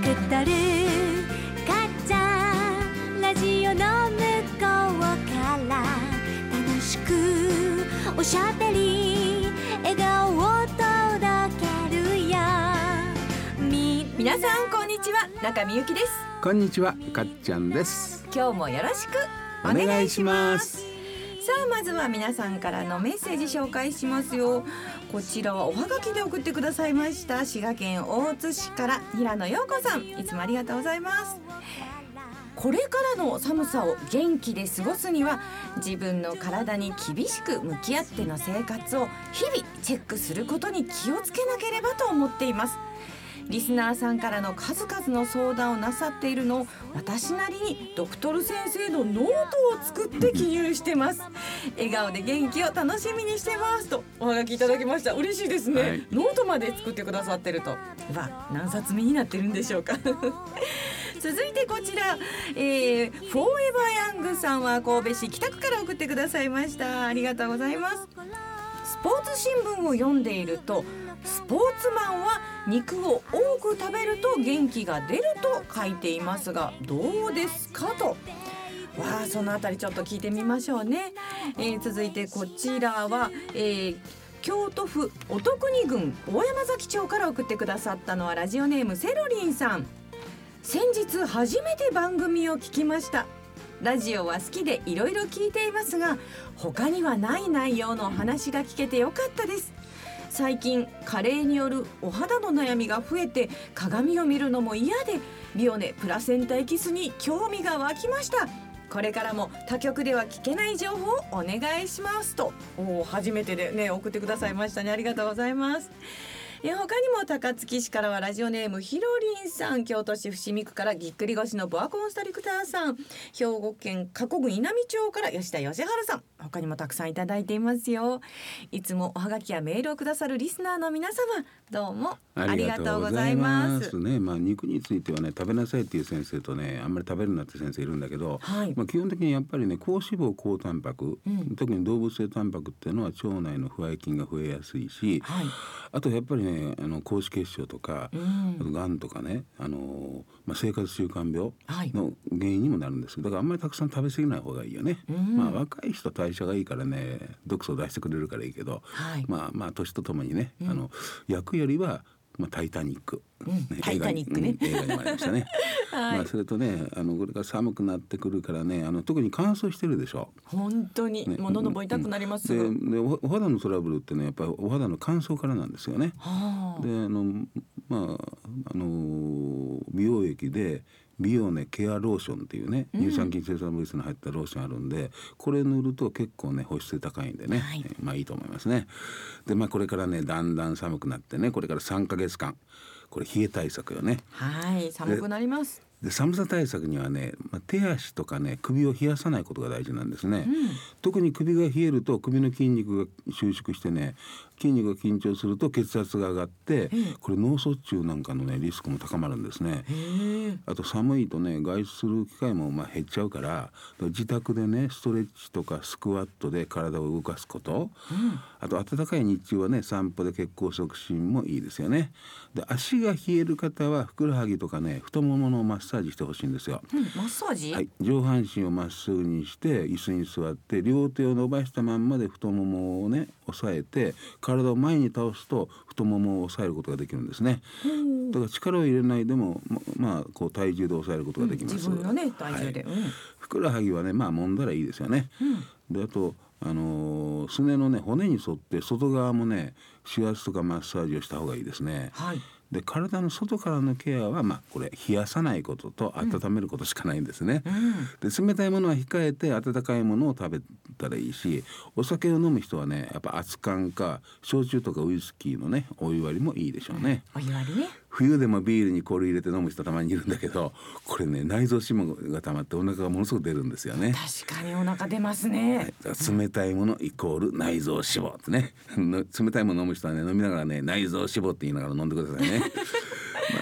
けたるかっちゃんラジオの向こうから楽しくおしゃべり笑顔を届けるよ。 皆さんこんにちは、中みゆきです。 こんにちは、かっちゃんです。 今日もよろしくお願いします。 さあ、まずは皆さんからのメッセージ紹介しますよ。こちらはおはがきで送ってくださいました滋賀県大津市から平野陽子さん、いつもありがとうございます。これからの寒さを元気で過ごすには、自分の体に厳しく向き合っての生活を日々チェックすることに気をつけなければと思っています。リスナーさんからの数々の相談をなさっているのを私なりにドクトル先生のノートを作って記入してます笑顔で元気を楽しみにしてますとおはがきいただきました。嬉しいですね、はい、ノートまで作ってくださってると何冊目になってるんでしょうか続いてこちら、フォーエバーヤングさんは神戸市北区から送ってくださいました。ありがとうございます。スポーツ新聞を読んでいると、スポーツマンは肉を多く食べると元気が出ると書いていますが、どうですかと。そのあたりちょっと聞いてみましょうね。続いてこちらは、京都府音国郡大山崎町から送ってくださったのはラジオネームセロリンさん。先日初めて番組を聞きました。ラジオは好きでいろいろ聞いていますが、他にはない内容のお話が聞けてよかったです。最近加齢によるお肌の悩みが増えて、鏡を見るのも嫌でビオネプラセンタエキスに興味が湧きました。これからも他局では聞けない情報をお願いしますと。初めてでね送ってくださいましたね。ありがとうございます。他にも高槻市からはラジオネームひろりんさん、京都市伏見区からぎっくり腰のボアコンストリクターさん、兵庫県加古郡稲美町から吉田義治さん、他にもたくさんいただいていますよ。いつもおはがきやメールをくださるリスナーの皆様、どうもありがとうございます。 肉についてはね、食べなさいっていう先生とね、あんまり食べるなって先生いるんだけど、基本的にやっぱりね、高脂肪高タンパク、特に動物性タンパクっていうのは腸内の不愛菌が増えやすいし、あとやっぱりね、高脂血症とか、あとがんとかね、生活習慣病の原因にもなるんです。だからあんまりたくさん食べ過ぎない方がいいよね。若い人代謝がいいからね、毒素を出してくれるからいいけど、年とともにね、焼くよりはタイタニック、 タイタニックね、 映画にもありましたねそれとね、これから寒くなってくるからね、特に乾燥してるでしょ。 本当に、もう喉も痛くなります。 でお肌のトラブルってね、やっぱりお肌の乾燥からなんですよね。で美容液でビオネケアローションっていうね、乳酸菌生産物質の入ったローションあるんで、これ塗ると結構ね保湿性高いんでね、いいと思いますね。でこれからねだんだん寒くなってね、これから3ヶ月間これ冷え対策よね。 寒くなります。 で寒さ対策にはね、手足とかね首を冷やさないことが大事なんですね。特に首が冷えると首の筋肉が収縮してね、筋肉が緊張すると血圧が上がって、これ脳卒中なんかのねリスクも高まるんですね。あと寒いとね外出する機会も減っちゃうから、自宅でねストレッチとかスクワットで体を動かすこと、あと暖かい日中はね散歩で血行促進もいいですよね。で足が冷える方はふくらはぎとかね太もものマッサージしてほしいんですよ。 マッサージ、 上半身をまっすぐにして椅子に座って両手を伸ばしたまんまで太ももをね押さえて体を前に倒すと太ももを押さえることができるんですね。だから力を入れないでもこう体重で押さえることができます。 自分のね体重で、 ふくらはぎはね揉んだらいいですよね。であとすねのね骨に沿って外側もね指圧とかマッサージをした方がいいですね。で体の外からのケアはこれ冷やさないことと温めることしかないんですね。で冷たいものは控えて温かいものを食べたらいいし、お酒を飲む人はねやっぱ熱燗か焼酎とかウイスキーのねお湯割りもいいでしょうね。 お湯割りね。 冬でもビールに氷入れて飲む人たまにいるんだけど、これね内臓脂肪が溜まってお腹がものすごく出るんですよね。 確かにお腹出ますね。 冷たいものイコール内臓脂肪ってね冷たいもの飲む人はね飲みながらね内臓脂肪って言いながら飲んでくださいね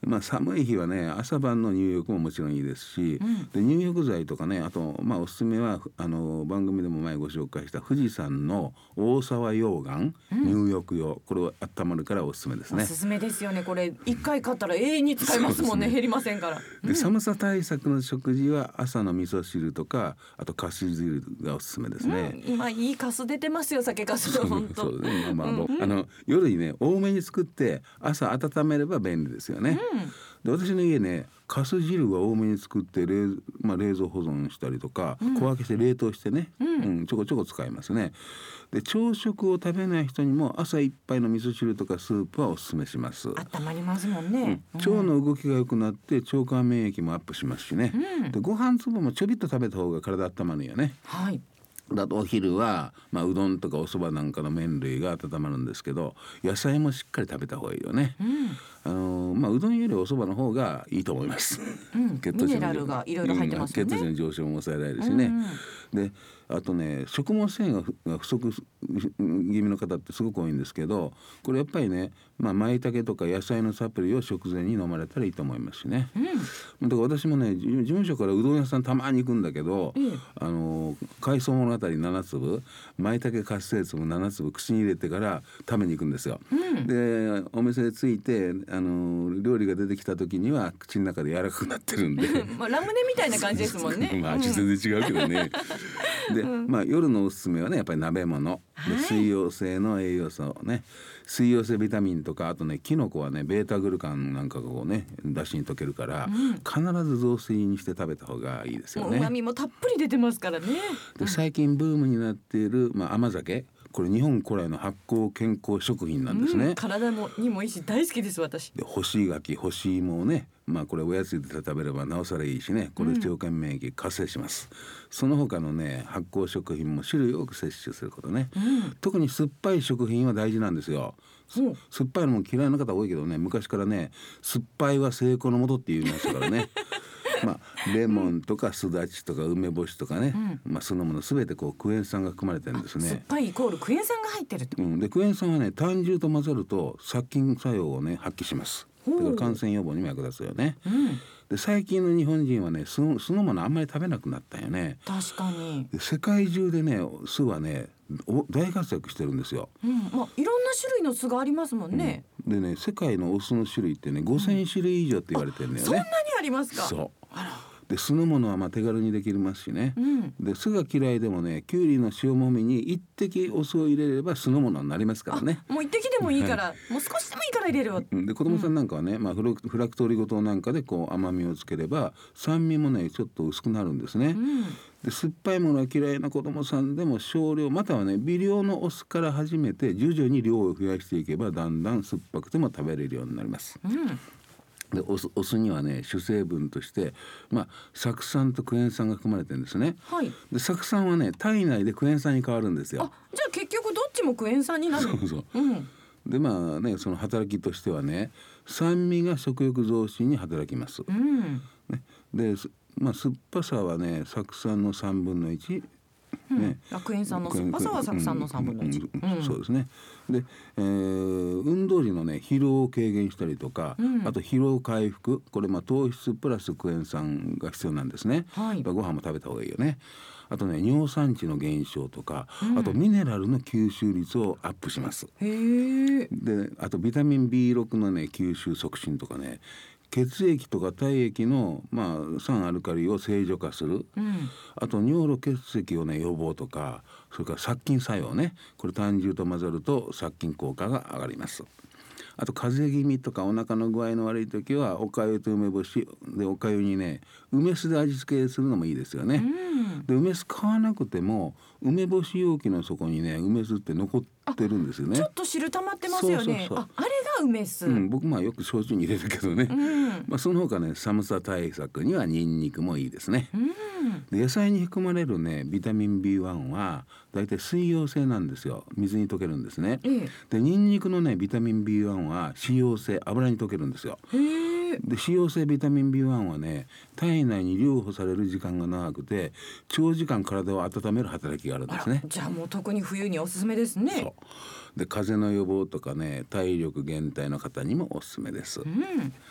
寒い日はね朝晩の入浴ももちろんいいですし、で入浴剤とかね、あとおすすめは番組でも前ご紹介した富士山の大沢溶岩、入浴用、これは温まるからおすすめですね。 おすすめですよね。これ1回買ったら永遠に使えますもんね。減りませんから。 で寒さ対策の食事は朝の味噌汁とか、あとかす汁がおすすめですね。 今いいかす出てますよ、酒かすの本当。 そうですね。夜にね多めに作って朝温めれば便利ですよね。で私の家ねかす汁は多めに作って冷蔵保存したりとか、小分けして冷凍してね、ちょこちょこ使いますね。で朝食を食べない人にも朝一杯の味噌汁とかスープはおすすめします。 温まりますもんね。 腸の動きが良くなって腸管免疫もアップしますしね。でご飯粒もちょびっと食べた方が体温まるよね。 はい。 だとお昼は、うどんとかお蕎麦なんかの麺類が温まるんですけど、野菜もしっかり食べた方がいいよね。うどんよりお蕎麦の方がいいと思います。 ミネラルがいろいろ入ってますよね。 血糖値の上昇も抑えられるしね。であとね食物繊維が不足気味の方ってすごく多いんですけど、これやっぱりね舞茸とか野菜のサプリを食前に飲まれたらいいと思いますしね。だから私もね事務所からうどん屋さんたまに行くんだけど、海藻物語7粒舞茸活性粒7粒口に入れてから食べに行くんですよ。でお店でついて料理が出てきた時には口の中で柔らかくなってるんでラムネみたいな感じですもんね。 味全然違うけどね。で夜のおすすめはねやっぱり鍋物で、水溶性の栄養素ね、水溶性ビタミンとか、あとねキノコはねベータグルカンなんかがこうねだしに溶けるから、必ず雑炊にして食べた方がいいですよね。 旨味もたっぷり出てますからね。 で最近ブームになっている、甘酒、これ日本古来の発酵健康食品なんですね。 体にもいいし大好きです私。 で干し柿干し芋をね、これおやつで食べればなおさらいいしね、これ腸管免疫活性します。その他のね発酵食品も種類多く摂取することね。特に酸っぱい食品は大事なんですよ。酸っぱいのも嫌いな方多いけどね、昔からね酸っぱいは成功のもとって言いましたからね。レモンとかすだちとか梅干しとかね、そのものすべてクエン酸が含まれてるんですね。 酸っぱいイコールクエン酸が入ってるって。 でクエン酸はね胆汁と混ざると殺菌作用をね発揮します。だから感染予防にも役立つよね。で最近の日本人はね酢の物あんまり食べなくなったよね。 確かに。 で世界中でね酢はね大活躍してるんですよ。 いろんな種類の酢がありますもんね。 でね世界のお酢の種類ってね5000種類以上って言われてるんだよね。 そんなにありますか。 そうで酢の物は手軽にできますしね。で酢が嫌いでもねきゅうりの塩もみに一滴お酢を入れれば酢の物になりますからね。 もう一滴でもいいから、もう少しでもいいから入れれば。 で子供さんなんかはね、フラクトオリゴ糖なんかで甘みをつければ酸味もねちょっと薄くなるんですね。で酸っぱいものが嫌いな子供さんでも少量またはね微量のお酢から始めて徐々に量を増やしていけばだんだん酸っぱくても食べれるようになります。でお酢にはね主成分として酢酸とクエン酸が含まれてるんですね。で酢酸はね体内でクエン酸に変わるんですよ。 じゃあ結局どっちもクエン酸になる。 でその働きとしてはね酸味が食欲増進に働きます。で酸っぱさはね酢酸の3分の1。 クエン酸の酸っぱさは酢酸の3分の1。 そうですね。で、運動時のね疲労を軽減したりとか、あと疲労回復、これ糖質プラスクエン酸が必要なんですね。ご飯も食べた方がいいよね。あとね尿酸値の減少とか、あとミネラルの吸収率をアップします。であとビタミン B6 のね吸収促進とかね、血液とか体液の、酸アルカリを正常化する、あと尿路結石をね予防とか、それから殺菌作用ね、これ胆汁と混ざると殺菌効果が上がります。あと風邪気味とかお腹の具合の悪い時はおかゆと梅干しで、おかゆにね梅酢で味付けするのもいいですよね。で梅酢買わなくても梅干し容器の底にね梅酢って残ってるんですよね。 ちょっと汁溜まってますよね。あれが梅酢。 僕よく焼酎に入れるけどね。その他ね寒さ対策にはニンニクもいいですね。で野菜に含まれるねビタミン B1 はだいたい水溶性なんですよ。水に溶けるんですね。でニンニクのねビタミン B1 は脂溶性、油に溶けるんですよ。で脂溶性ビタミン B1 はね体内に留保される時間が長くて長時間体を温める働きがあるんですね。 じゃあもう特に冬におすすめですね。 で風邪の予防とかね体力減退の方にもおすすめです。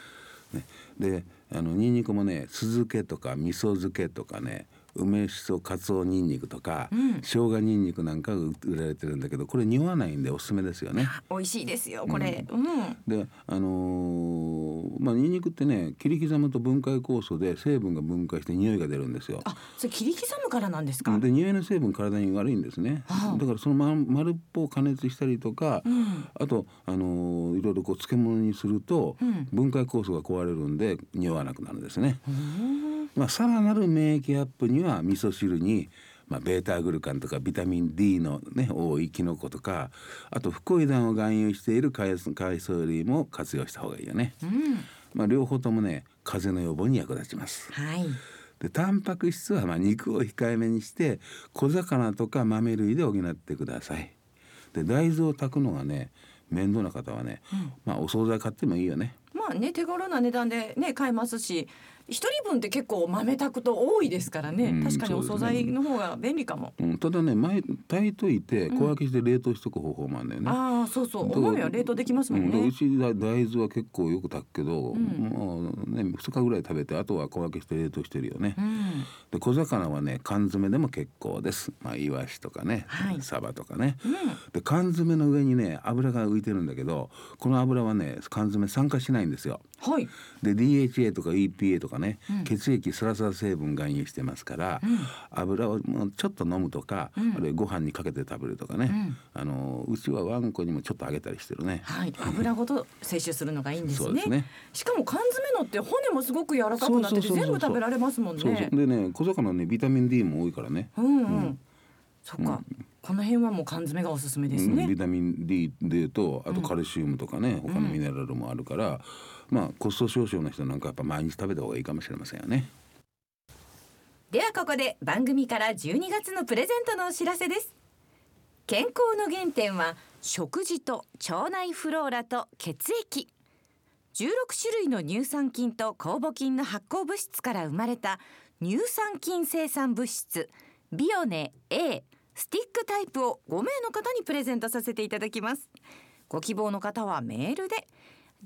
ね、でニンニクもね酢漬けとか味噌漬けとかね梅しそかつおニンニクとか、生姜ニンニクなんかが売られてるんだけど、これ匂わないんでおすすめですよね。 美味しいですよこれ、 でニンニクってね切り刻むと分解酵素で成分が分解して匂いが出るんですよ。 それ切り刻むからなんですか。 で匂いの成分体に悪いんですね。だからその丸っぽを加熱したりとか、あといろいろ漬物にすると、分解酵素が壊れるんで匂わなくなるんですね。さらなる免疫アップには味噌汁に、ベータグルカンとかビタミン D の、多いキノコとか、あとフコイダンを含有している海藻類も活用した方がいいよね。両方ともね風邪の予防に役立ちます。でタンパク質は肉を控えめにして小魚とか豆類で補ってください。で大豆を炊くのがね面倒な方はね、お惣菜買ってもいいよね。 手頃な値段でね買えますし、一人分って結構豆炊くと多いですからね、確かにお惣菜の方が便利かも。 ただね炊いといて小分けして冷凍しとく方法もあるんだよね。 そうお豆は冷凍できますもんね。 うち大豆は結構よく炊くけど、2日ぐらい食べてあとは小分けして冷凍してるよね。で小魚はね缶詰でも結構です。イワシとかね、サバとかね。で缶詰の上にね油が浮いてるんだけど、この油はね缶詰酸化しないんですよ。で DHA とか EPA とかね、血液サラサラ成分含有してますから、油をもうちょっと飲むとか、あるいはご飯にかけて食べるとかね、うちはワンコにもちょっとあげたりしてるね。 油ごと摂取するのがいいんですね。 そうですね。しかも缶詰のって骨もすごく柔らかくなってて全部食べられますもんね。 でね小魚ねビタミン D も多いからね。 そっか、この辺はもう缶詰がおすすめですね。 ビタミン D とあとカルシウムとかね、他のミネラルもあるから、コスト少々の人なんかやっぱ毎日食べた方がいいかもしれませんよね。 ではここで番組から12月のプレゼントのお知らせです。健康の原点は食事と腸内フローラと血液。16種類の乳酸菌と酵母菌の発酵物質から生まれた乳酸菌生産物質ビオネ Aスティックタイプを5名の方にプレゼントさせていただきます。ご希望の方はメールで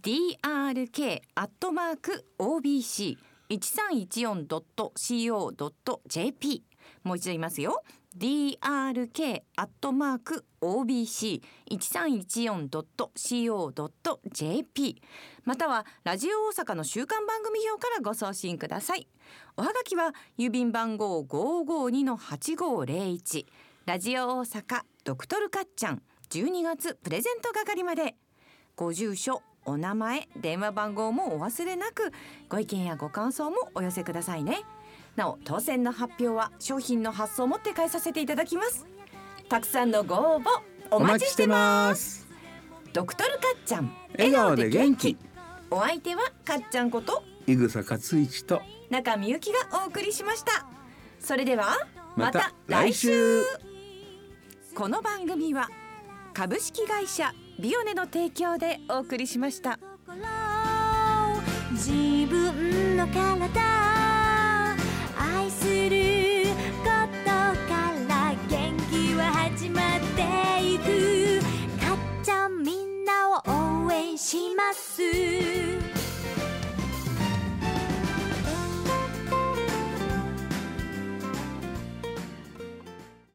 drk@obc1314.co.jp もう一度言いますよ。 drk@obc1314.co.jp またはラジオ大阪の週刊番組表からご送信ください。おはがきは郵便番号 552-8501 ラジオ大阪ドクトルかっちゃん12月プレゼント係まで。ご住所お名前電話番号もお忘れなく、ご意見やご感想もお寄せくださいね。なお当選の発表は商品の発送をもって返させていただきます。たくさんのご応募お待ちしてます。ドクトルかっちゃん笑顔で元気。 お相手はかっちゃんこと井草克一と中みゆきがお送りしました。それではまた来週。 この番組は株式会社ビオネの提供でお送りしました。 自分の体愛することから元気は始まっていく。かっちゃんみんなを応援します。